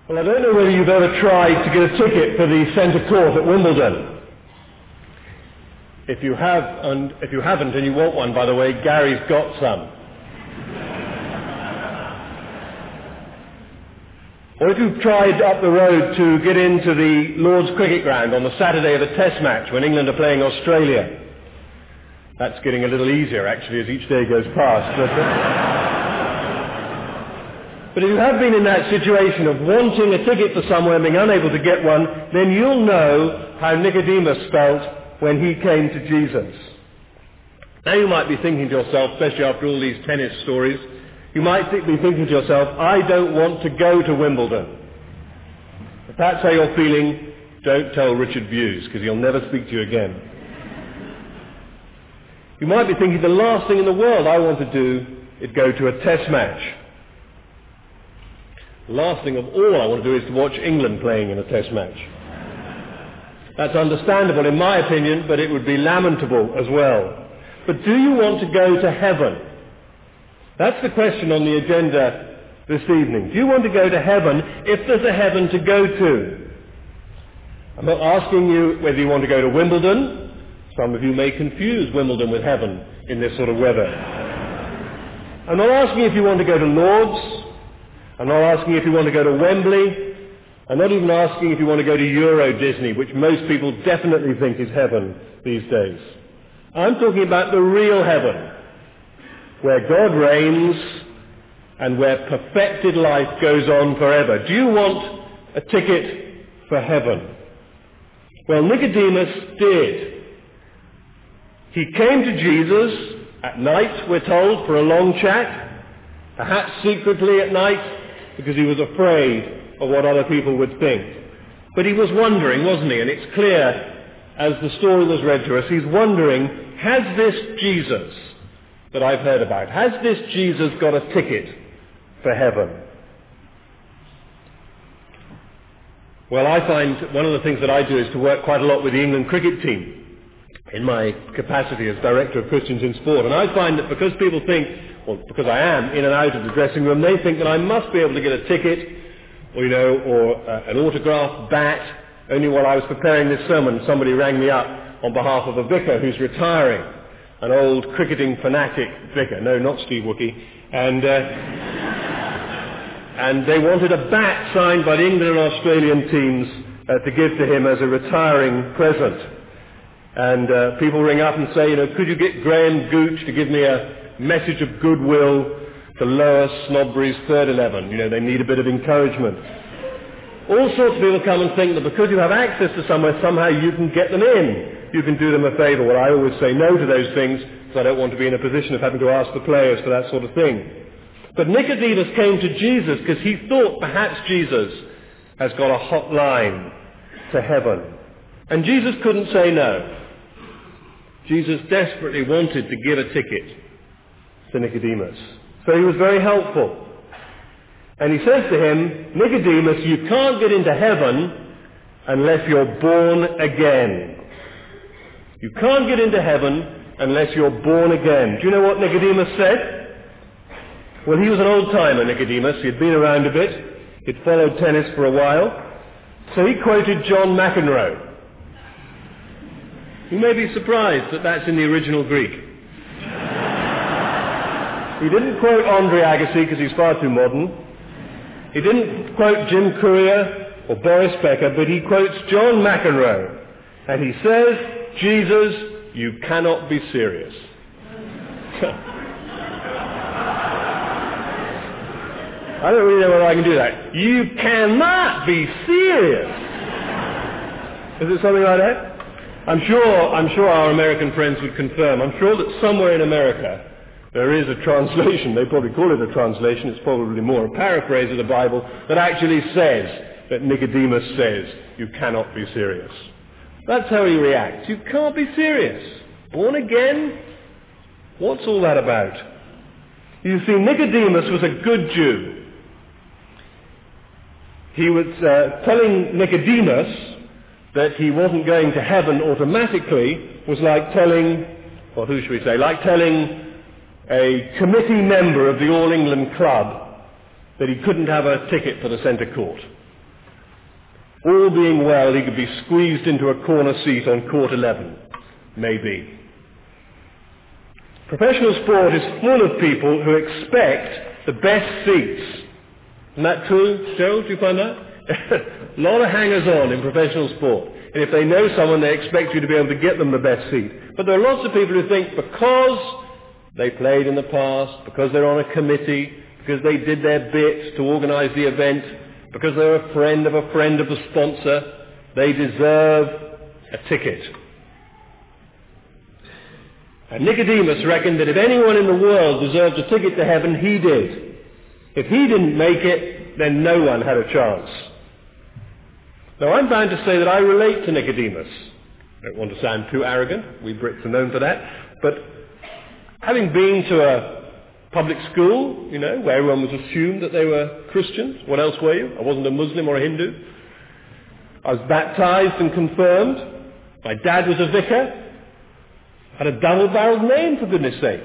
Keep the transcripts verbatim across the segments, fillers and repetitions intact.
Well, I don't know whether you've ever tried to get a ticket for the centre court at Wimbledon. If you have, and if you haven't and you want one, by the way, Gary's got some. Or if you've tried up the road to get into the Lord's Cricket Ground on the Saturday of a test match when England are playing Australia. That's getting a little easier, actually, as each day goes past. But, uh, but if you have been in that situation of wanting a ticket for somewhere and being unable to get one, then you'll know how Nicodemus felt when he came to Jesus. Now you might be thinking to yourself, especially after all these tennis stories, you might be thinking to yourself, I don't want to go to Wimbledon. If that's how you're feeling, don't tell Richard Buse, because he'll never speak to you again. You might be thinking, the last thing in the world I want to do is go to a test match. The last thing of all I want to do is to watch England playing in a test match. That's understandable in my opinion, but it would be lamentable as well. But do you want to go to heaven? That's the question on the agenda this evening. Do you want to go to heaven if there's a heaven to go to? I'm not asking you whether you want to go to Wimbledon. Some of you may confuse Wimbledon with heaven in this sort of weather. I'm not asking if you want to go to Lord's. I'm not asking if you want to go to Wembley. I'm not even asking if you want to go to Euro Disney, which most people definitely think is heaven these days. I'm talking about the real heaven, where God reigns and where perfected life goes on forever. Do you want a ticket for heaven? Well, Nicodemus did. He came to Jesus at night, we're told, for a long chat, perhaps secretly at night, because he was afraid of what other people would think. But he was wondering, wasn't he? And it's clear, as the story was read to us, he's wondering, has this Jesus that I've heard about, has this Jesus got a ticket for heaven? Well, I find one of the things that I do is to work quite a lot with the England cricket team in my capacity as Director of Christians in Sport. And I find that because people think, well, because I am in and out of the dressing room, they think that I must be able to get a ticket, or, you know, or uh, an autographed bat. Only while I was preparing this sermon, somebody rang me up on behalf of a vicar who's retiring, an old cricketing fanatic vicar, no, not Steve Wookie, and, uh, and they wanted a bat signed by the England and Australian teams uh, to give to him as a retiring present. And uh, people ring up and say, you know, could you get Graham Gooch to give me a message of goodwill to Lower Snobbury's third eleven? You know, they need a bit of encouragement. All sorts of people come and think that because you have access to somewhere, somehow you can get them in. You can do them a favour. Well, I always say no to those things, because I don't want to be in a position of having to ask the players for that sort of thing. But Nicodemus came to Jesus because he thought perhaps Jesus has got a hot line to heaven. And Jesus couldn't say no. Jesus desperately wanted to give a ticket to Nicodemus. So he was very helpful. And he says to him, Nicodemus, you can't get into heaven unless you're born again. You can't get into heaven unless you're born again. Do you know what Nicodemus said? Well, he was an old-timer, Nicodemus. He'd been around a bit. He'd followed tennis for a while. So he quoted John McEnroe. You may be surprised that that's in the original Greek. He didn't quote Andre Agassi because he's far too modern. He didn't quote Jim Courier or Boris Becker, but he quotes John McEnroe. And he says, Jesus, you cannot be serious. I don't really know whether I can do that. You cannot be serious. Is it something like that? I'm sure, I'm sure our American friends would confirm. I'm sure that somewhere in America there is a translation, they probably call it a translation, it's probably more a paraphrase of the Bible, that actually says that Nicodemus says, you cannot be serious. That's how he reacts. You can't be serious. Born again? What's all that about? You see, Nicodemus was a good Jew. He was uh, telling Nicodemus that he wasn't going to heaven automatically was like telling, or who should we say, like telling a committee member of the All England Club that he couldn't have a ticket for the centre court. all being well, he could be squeezed into a corner seat on court eleven. Maybe. Professional sport is full of people who expect the best seats. Isn't that true, Joe? Do you find that? A lot of hangers-on in professional sport. And if they know someone, they expect you to be able to get them the best seat. But there are lots of people who think because they played in the past, because they're on a committee, because they did their bit to organize the event, because they're a friend of a friend of a sponsor, they deserve a ticket. And Nicodemus reckoned that if anyone in the world deserved a ticket to heaven, he did. If he didn't make it, then no one had a chance. Now, I'm bound to say that I relate to Nicodemus. I don't want to sound too arrogant. We Brits are known for that. But having been to a public school, you know, where everyone was assumed that they were Christians, what else were you? I wasn't a Muslim or a Hindu. I was baptized and confirmed. My dad was a vicar. Had a double-barreled name, for goodness sake.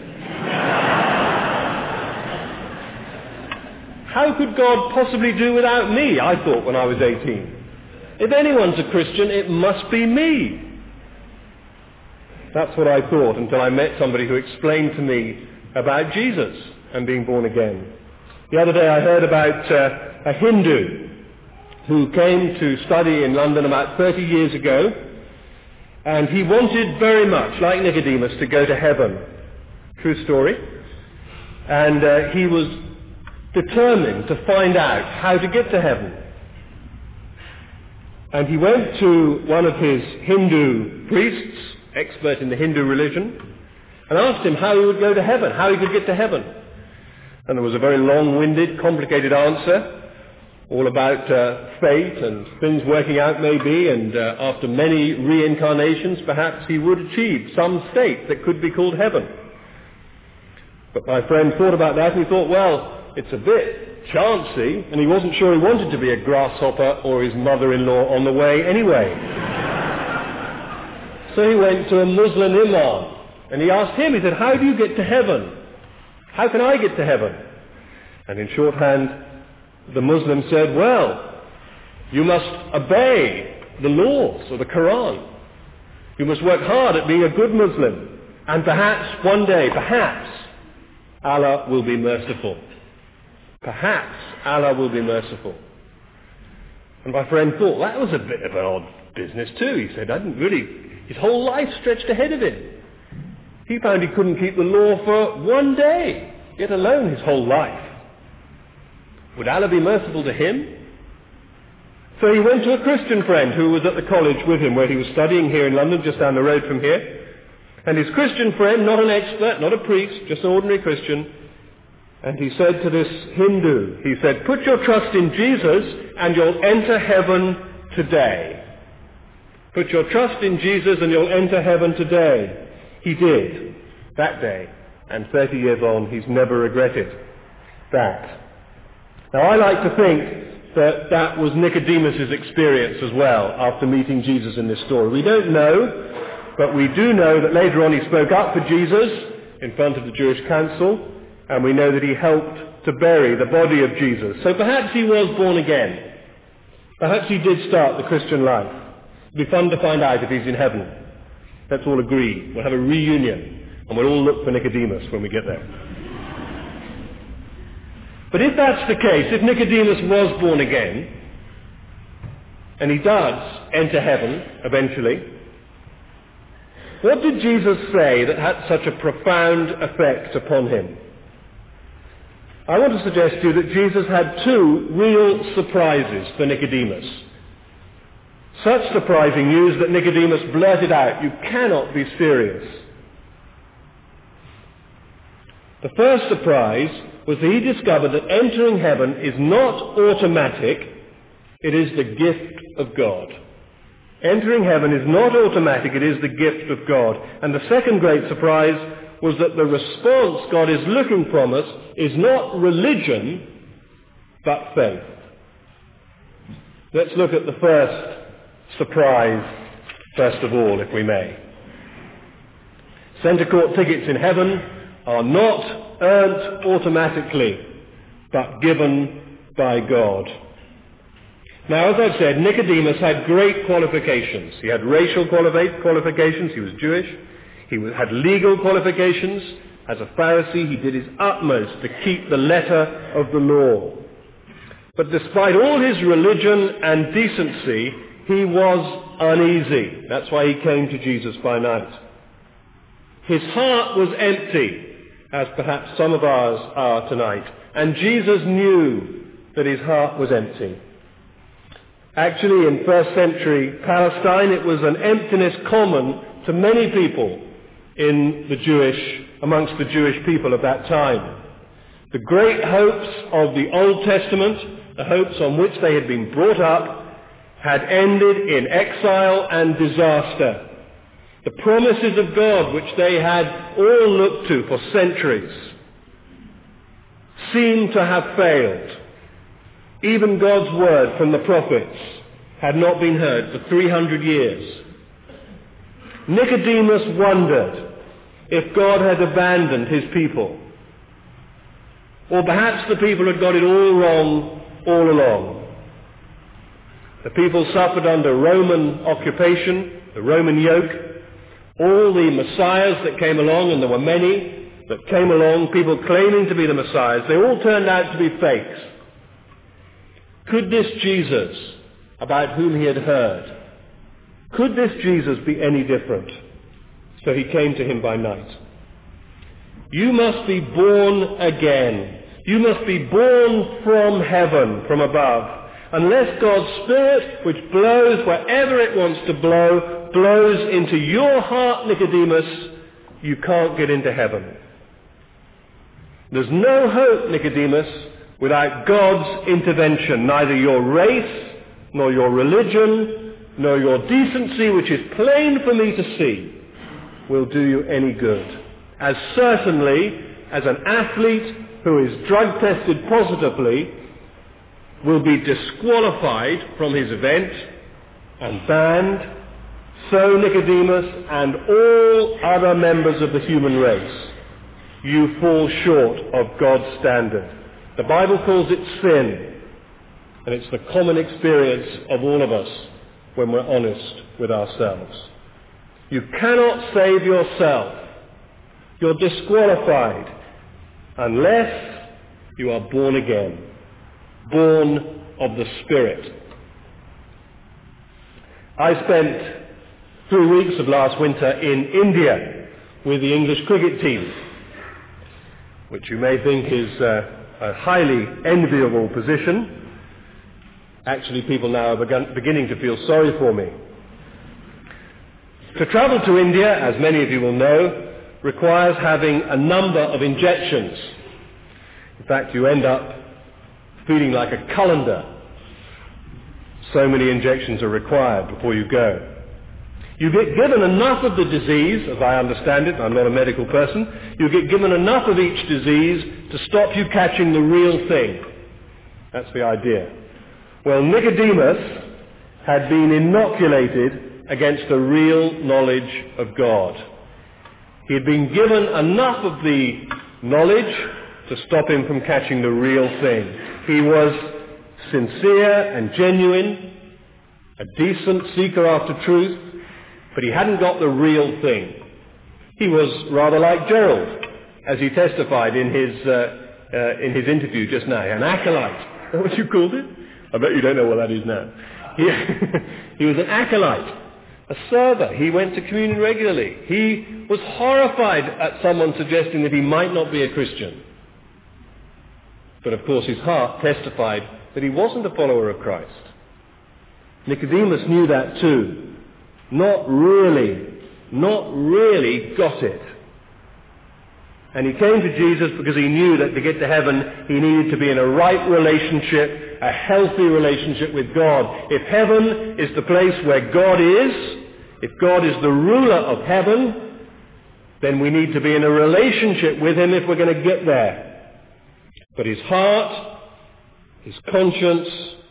How could God possibly do without me, I thought when I was eighteen. If anyone's a Christian, it must be me. That's what I thought until I met somebody who explained to me about Jesus and being born again. The other day I heard about uh, a Hindu who came to study in London about thirty years ago, and he wanted very much, like Nicodemus, to go to heaven. True story. And uh, he was determined to find out how to get to heaven. And he went to one of his Hindu priests, expert in the Hindu religion, and asked him how he would go to heaven, how he could get to heaven. And there was a very long-winded, complicated answer, all about uh, fate and things working out maybe, and uh, after many reincarnations perhaps he would achieve some state that could be called heaven. But my friend thought about that and he thought, well, it's a bit chancy, and he wasn't sure he wanted to be a grasshopper or his mother-in-law on the way anyway. So he went to a Muslim imam and he asked him, he said, how do you get to heaven? How can I get to heaven? And in shorthand, the Muslim said, well, you must obey the laws of the Quran. You must work hard at being a good Muslim. And perhaps one day, perhaps, Allah will be merciful. Perhaps Allah will be merciful. And my friend thought, that was a bit of an odd business too. He said, I didn't really, his whole life stretched ahead of him. He found he couldn't keep the law for one day, yet alone his whole life. Would Allah be merciful to him? So he went to a Christian friend who was at the college with him where he was studying here in London, just down the road from here. And his Christian friend, not an expert, not a priest, just an ordinary Christian, and he said to this Hindu, he said, put your trust in Jesus and you'll enter heaven today. Put your trust in Jesus and you'll enter heaven today. He did, that day. And thirty years on, he's never regretted that. Now, I like to think that that was Nicodemus' experience as well after meeting Jesus in this story. We don't know, but we do know that later on he spoke up for Jesus in front of the Jewish council, and we know that he helped to bury the body of Jesus. So perhaps he was born again. Perhaps he did start the Christian life. It'll be fun to find out if he's in heaven. Let's all agree. We'll have a reunion, and we'll all look for Nicodemus when we get there. But if that's the case, if Nicodemus was born again, and he does enter heaven eventually, what did Jesus say that had such a profound effect upon him? I want to suggest to you that Jesus had two real surprises for Nicodemus. Such surprising news that Nicodemus blurted out, "You cannot be serious." The first surprise was that he discovered that entering heaven is not automatic, it is the gift of God. Entering heaven is not automatic, it is the gift of God. And the second great surprise was that the response God is looking from us is not religion, but faith. Let's look at the first surprise first of all, if we may. Centre court tickets in heaven are not earned automatically, but given by God. Now, as I've said, Nicodemus had great qualifications. He had racial quali- qualifications. He was Jewish. He was, had legal qualifications. As a Pharisee, he did his utmost to keep the letter of the law. But despite all his religion and decency, he was uneasy. That's why he came to Jesus by night. His heart was empty, as perhaps some of ours are tonight. And Jesus knew that his heart was empty. Actually, in first century Palestine, it was an emptiness common to many people in the Jewish, amongst the Jewish people of that time. The great hopes of the Old Testament, the hopes on which they had been brought up, had ended in exile and disaster. The promises of God, which they had all looked to for centuries, seemed to have failed. Even God's word from the prophets had not been heard for three hundred years. Nicodemus wondered if God had abandoned his people. Or perhaps the people had got it all wrong all along. The people suffered under Roman occupation, the Roman yoke. All the messiahs that came along, and there were many that came along, people claiming to be the messiahs, they all turned out to be fakes. Could this Jesus, about whom he had heard, could this Jesus be any different? So he came to him by night. You must be born again. You must be born from heaven, from above. Unless God's Spirit, which blows wherever it wants to blow, blows into your heart, Nicodemus, you can't get into heaven. There's no hope, Nicodemus, without God's intervention. Neither your race, nor your religion, nor your decency, which is plain for me to see, will do you any good. As certainly as an athlete who is drug tested positively will be disqualified from his event and banned, so Nicodemus and all other members of the human race, you fall short of God's standard. The Bible calls it sin, and it's the common experience of all of us when we're honest with ourselves. You cannot save yourself. You're disqualified unless you are born again, born of the Spirit. I spent three weeks of last winter in India with the English cricket team, which you may think is uh, a highly enviable position. Actually, people now are begun, beginning to feel sorry for me. To travel to India, as many of you will know, requires having a number of injections. In fact, you end up feeling like a colander. So many injections are required before you go. You get given enough of the disease, as I understand it, I'm not a medical person, you get given enough of each disease to stop you catching the real thing. That's the idea. Well, Nicodemus had been inoculated against the real knowledge of God. He had been given enough of the knowledge to stop him from catching the real thing. He was sincere and genuine, a decent seeker after truth, but he hadn't got the real thing. He was rather like Gerald, as he testified in his uh, uh, in his interview just now, an acolyte. Is that what you called it? I bet you don't know what that is now. He, he was an acolyte, a server. He went to communion regularly. He was horrified at someone suggesting that he might not be a Christian. But of course his heart testified that he wasn't a follower of Christ. Nicodemus knew that too. Not really, not really got it. And he came to Jesus because he knew that to get to heaven he needed to be in a right relationship, a healthy relationship with God. If heaven is the place where God is, if God is the ruler of heaven, then we need to be in a relationship with him if we're going to get there. But his heart, his conscience,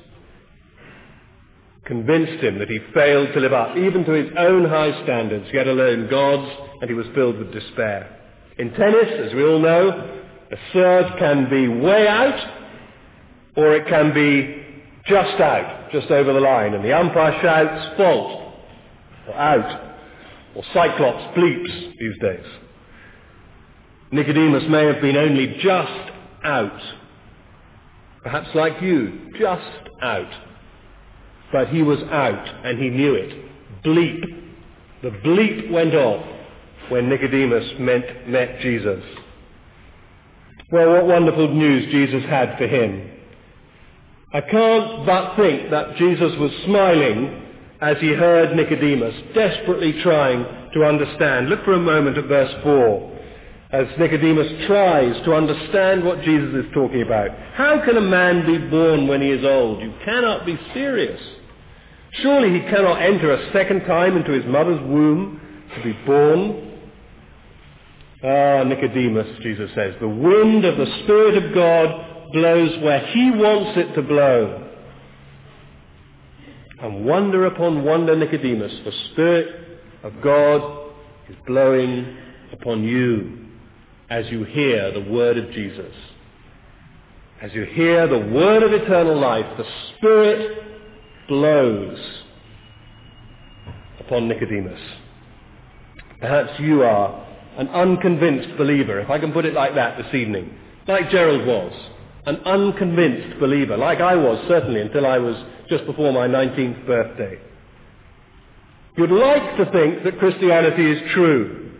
convinced him that he failed to live up even to his own high standards, yet alone God's, and he was filled with despair. In tennis, as we all know, a serve can be way out, or it can be just out, just over the line, and the umpire shouts fault, or out, or Cyclops bleeps these days. Nicodemus may have been only just out, perhaps like you, just out, but he was out and he knew it. Bleep. The bleep went off when Nicodemus met, met Jesus. Well, what wonderful news Jesus had for him. I can't but think that Jesus was smiling as he heard Nicodemus, desperately trying to understand. Look for a moment at verse four, as Nicodemus tries to understand what Jesus is talking about. How can a man be born when he is old? You cannot be serious. Surely he cannot enter a second time into his mother's womb to be born. Ah, Nicodemus, Jesus says, the wind of the Spirit of God blows where he wants it to blow. And wonder upon wonder, Nicodemus, the Spirit of God is blowing upon you as you hear the word of Jesus. As you hear the word of eternal life, the Spirit blows upon Nicodemus. Perhaps you are an unconvinced believer, if I can put it like that this evening, like Gerald was, an unconvinced believer, like I was certainly until I was just before my nineteenth birthday. You'd like to think that Christianity is true.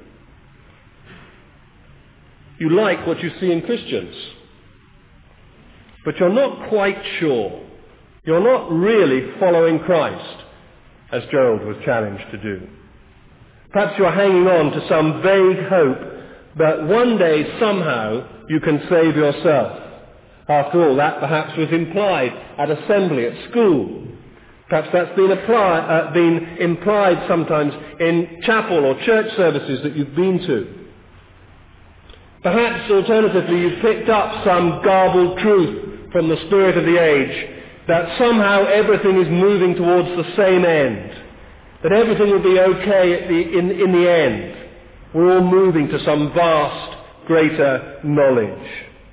You like what you see in Christians, but you're not quite sure. You're not really following Christ, as Gerald was challenged to do. Perhaps you're hanging on to some vague hope that one day somehow you can save yourself. After all, that perhaps was implied at assembly, at school. Perhaps that's been, apply, uh, been implied sometimes in chapel or church services that you've been to. Perhaps, alternatively, you've picked up some garbled truth from the spirit of the age, that somehow everything is moving towards the same end, that everything will be okay at the, in, in the end. We're all moving to some vast, greater knowledge.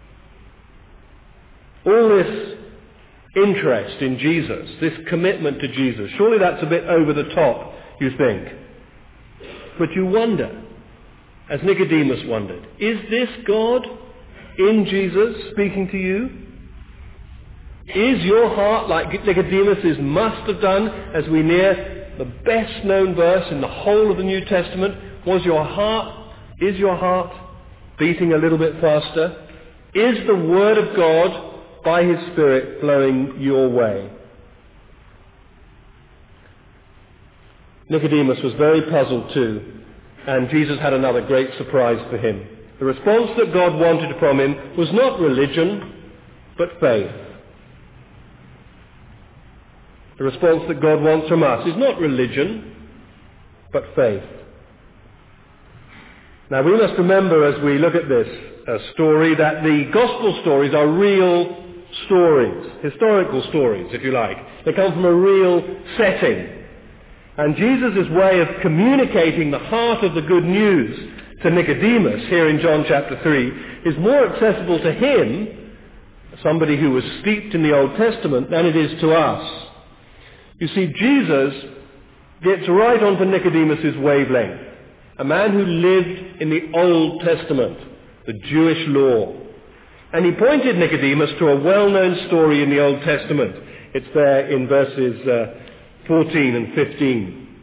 All this interest in Jesus, this commitment to Jesus, surely that's a bit over the top, you think. But you wonder, as Nicodemus wondered, is this God in Jesus speaking to you? Is your heart like Nicodemus's must have done as we near the best known verse in the whole of the New Testament? Was your heart, is your heart beating a little bit faster? Is the Word of God by His Spirit flowing your way? Nicodemus was very puzzled too, and Jesus had another great surprise for him. The response that God wanted from him was not religion, but faith. The response that God wants from us is not religion, but faith. Now we must remember as we look at this uh, story that the gospel stories are real stories, historical stories, if you like. They come from a real setting. And Jesus' way of communicating the heart of the good news to Nicodemus here in John chapter three is more accessible to him, somebody who was steeped in the Old Testament, than it is to us. You see, Jesus gets right onto Nicodemus' wavelength, a man who lived in the Old Testament, the Jewish law. And he pointed Nicodemus to a well-known story in the Old Testament. It's there in verses uh, fourteen and fifteen.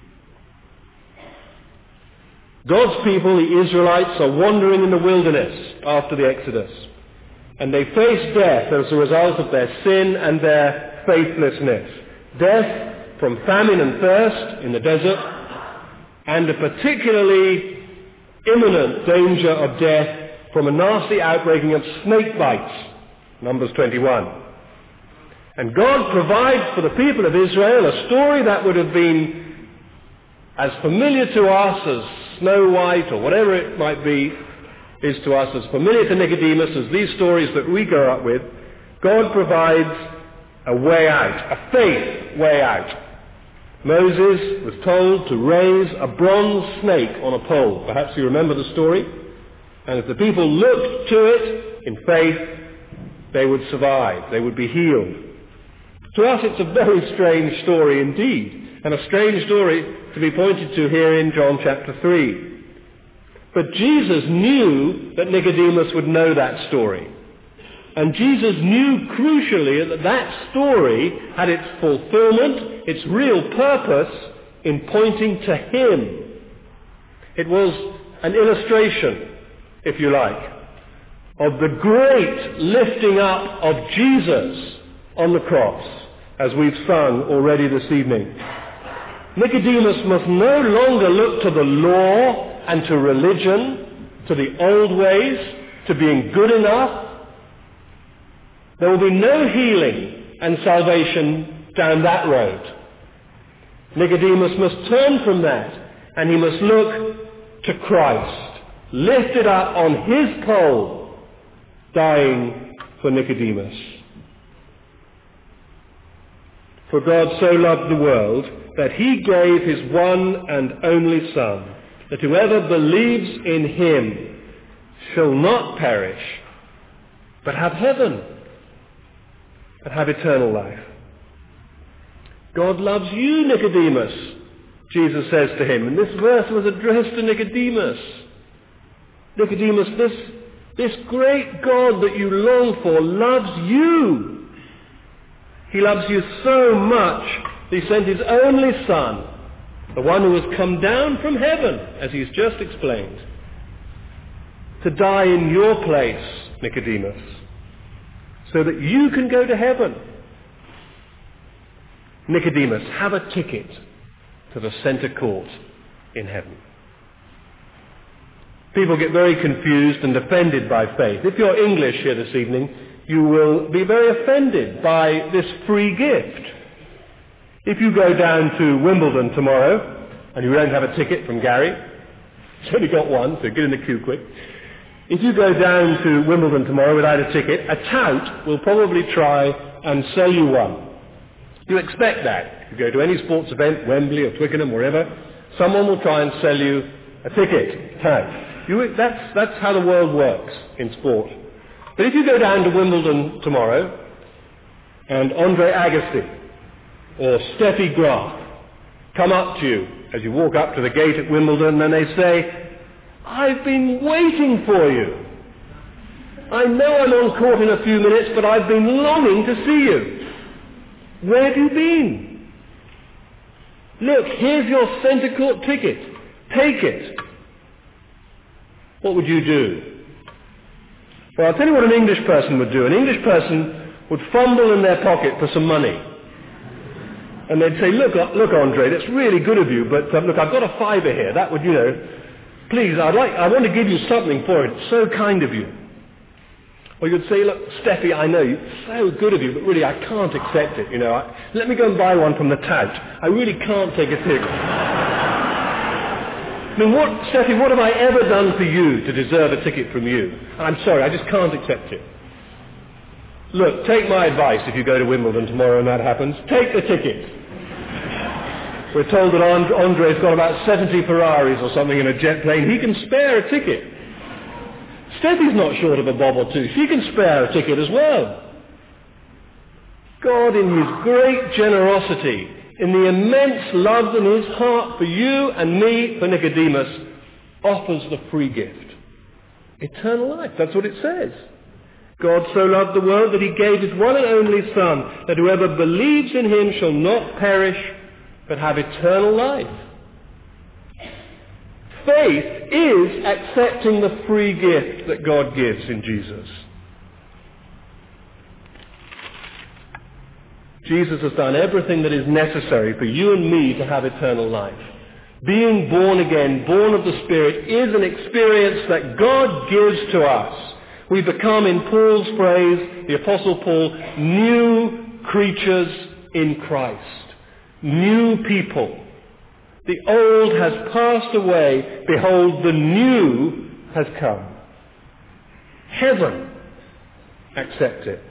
God's people, the Israelites, are wandering in the wilderness after the Exodus. And they face death as a result of their sin and their faithlessness. Death from famine and thirst in the desert, and a particularly imminent danger of death from a nasty outbreaking of snake bites, Numbers twenty-one. And God provides for the people of Israel a story that would have been as familiar to us as Snow White or whatever it might be is to us, as familiar to Nicodemus as these stories that we grow up with. God provides a way out, a faith way out. Moses was told to raise a bronze snake on a pole. Perhaps you remember the story. And if the people looked to it in faith, they would survive. They would be healed. To us it's a very strange story indeed, and a strange story to be pointed to here in John chapter three. But Jesus knew that Nicodemus would know that story. And Jesus knew crucially that that story had its fulfillment, its real purpose in pointing to him. It was an illustration, if you like, of the great lifting up of Jesus on the cross, as we've sung already this evening. Nicodemus must no longer look to the law and to religion, to the old ways, to being good enough. There will be no healing and salvation down that road. Nicodemus must turn from that, and he must look to Christ, lifted up on his pole, dying for Nicodemus. For God so loved the world that he gave his one and only Son, that whoever believes in him shall not perish, but have heaven, and have eternal life. God loves you, Nicodemus, Jesus says to him. And this verse was addressed to Nicodemus. Nicodemus, this, this great God that you long for loves you. He loves you so much that he sent his only Son, the one who has come down from heaven, as he's just explained, to die in your place, Nicodemus, so that you can go to heaven. Nicodemus, have a ticket to the center court in heaven. People get very confused and offended by faith. If you're English here this evening, you will be very offended by this free gift. If you go down to Wimbledon tomorrow, and you don't have a ticket from Gary, he's only got one, so get in the queue quick. If you go down to Wimbledon tomorrow without a ticket, a tout will probably try and sell you one. You expect that. If you go to any sports event, Wembley or Twickenham, wherever, someone will try and sell you a ticket, tout. You, that's, that's how the world works in sport. But if you go down to Wimbledon tomorrow, and Andre Agassi or Steffi Graf come up to you as you walk up to the gate at Wimbledon, and they say, I've been waiting for you. I know I'm on court in a few minutes, but I've been longing to see you. Where have you been? Look, here's your centre court ticket. Take it. What would you do? Well, I'll tell you what an English person would do. An English person would fumble in their pocket for some money. And they'd say, look, look, Andre, that's really good of you, but um, look, I've got a fiver here. That would, you know, please, I'd like, I want to give you something for it. It's so kind of you. Or you'd say, look, Steffi, I know, it's so good of you, but really I can't accept it, you know. I, let me go and buy one from the tout. I really can't take a ticket. I mean, what, Steffi, what have I ever done for you to deserve a ticket from you? I'm sorry, I just can't accept it. Look, take my advice if you go to Wimbledon tomorrow and that happens. Take the ticket. We're told that Andre's got about seventy Ferraris or something in a jet plane. He can spare a ticket. Steffi's not short of a bob or two. She can spare a ticket as well. God, in his great generosity, in the immense love in his heart for you and me, for Nicodemus, offers the free gift. Eternal life. That's what it says. God so loved the world that he gave his one and only Son, that whoever believes in him shall not perish, but have eternal life. Faith is accepting the free gift that God gives in Jesus. Jesus has done everything that is necessary for you and me to have eternal life. Being born again, born of the Spirit, is an experience that God gives to us. We become, in Paul's phrase, the Apostle Paul, new creatures in Christ. New people. The old has passed away. Behold, the new has come. Heaven. Accept it.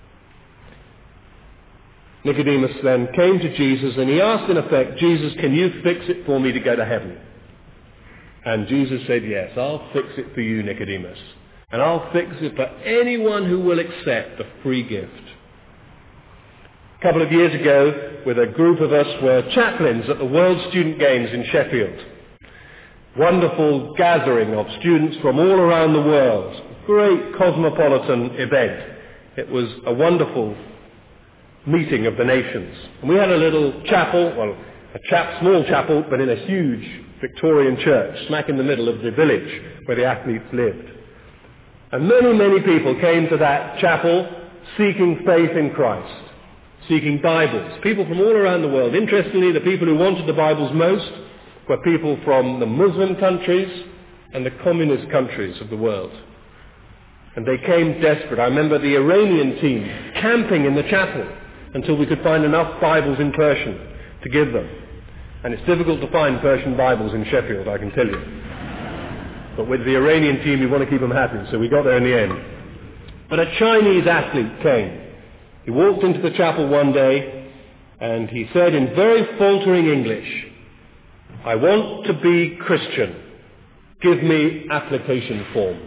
Nicodemus then came to Jesus and he asked in effect, Jesus, can you fix it for me to go to heaven? And Jesus said, yes, I'll fix it for you, Nicodemus. And I'll fix it for anyone who will accept the free gift. A couple of years ago, with a group of us, were chaplains at the World Student Games in Sheffield. Wonderful gathering of students from all around the world. Great cosmopolitan event. It was a wonderful meeting of the nations. And we had a little chapel, well, a chap, small chapel, but in a huge Victorian church, smack in the middle of the village where the athletes lived. And many, many people came to that chapel seeking faith in Christ, seeking Bibles. People from all around the world. Interestingly, the people who wanted the Bibles most were people from the Muslim countries and the communist countries of the world. And they came desperate. I remember the Iranian team camping in the chapel until we could find enough Bibles in Persian to give them. And it's difficult to find Persian Bibles in Sheffield, I can tell you. But with the Iranian team, you want to keep them happy, so we got there in the end. But a Chinese athlete came. He walked into the chapel one day, and he said in very faltering English, "I want to be Christian. Give me application form."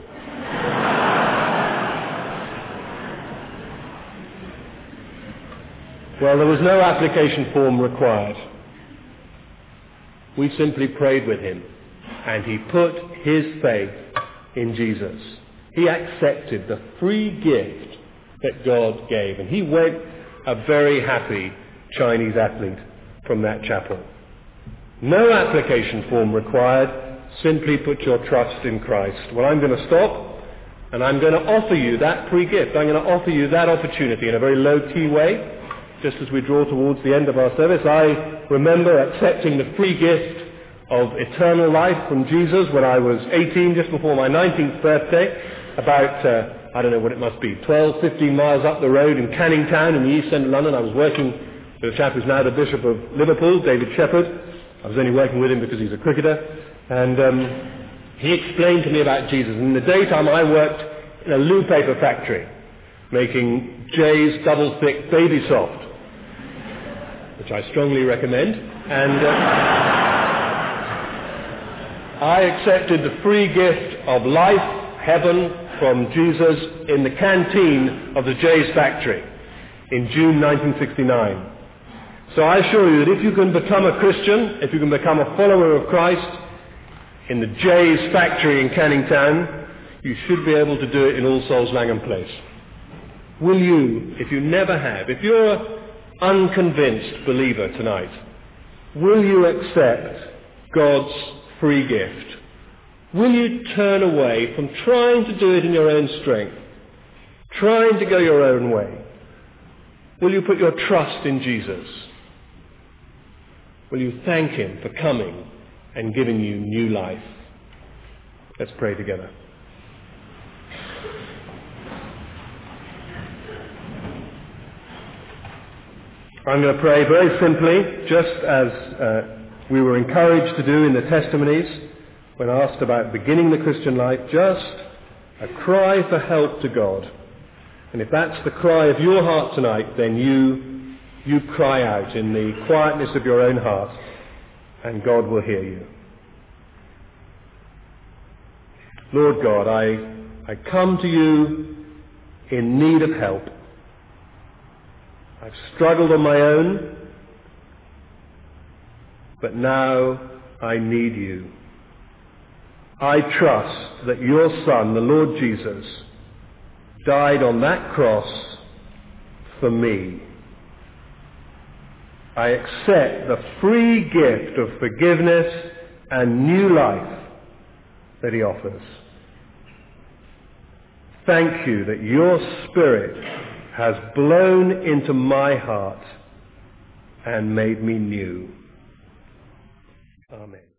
Well, there was no application form required. We simply prayed with him, and he put his faith in Jesus. He accepted the free gift that God gave, and he went a very happy Chinese athlete from that chapel. No application form required. Simply put your trust in Christ. Well, I'm going to stop, and I'm going to offer you that free gift. I'm going to offer you that opportunity in a very low-key way. Just as we draw towards the end of our service, I remember accepting the free gift of eternal life from Jesus when I was eighteen, just before my nineteenth birthday, about, uh, I don't know what it must be, twelve, fifteen miles up the road in Canning Town in the east end of London. I was working with a chap who's now the Bishop of Liverpool, David Shepherd. I was only working with him because he's a cricketer. And um, he explained to me about Jesus. And in the daytime I worked in a loo paper factory, making Jay's double thick baby soft, which I strongly recommend. And uh, I accepted the free gift of life, heaven, from Jesus in the canteen of the Jay's factory in June nineteen sixty-nine. So I assure you that if you can become a Christian, if you can become a follower of Christ in the Jay's factory in Canning Town, you should be able to do it in All Souls Langham Place. Will you, if you never have, if you're an unconvinced believer tonight, will you accept God's free gift? Will you turn away from trying to do it in your own strength, trying to go your own way? Will you put your trust in Jesus? Will you thank him for coming and giving you new life? Let's pray together. I'm going to pray very simply, just as uh, we were encouraged to do in the testimonies when asked about beginning the Christian life, just a cry for help to God. And if that's the cry of your heart tonight, then you you cry out in the quietness of your own heart, and God will hear you. Lord God, I, I come to you in need of help. I've struggled on my own, but now I need you. I trust that your Son, the Lord Jesus, died on that cross for me. I accept the free gift of forgiveness and new life that he offers. Thank you that your Spirit has blown into my heart and made me new. Amen.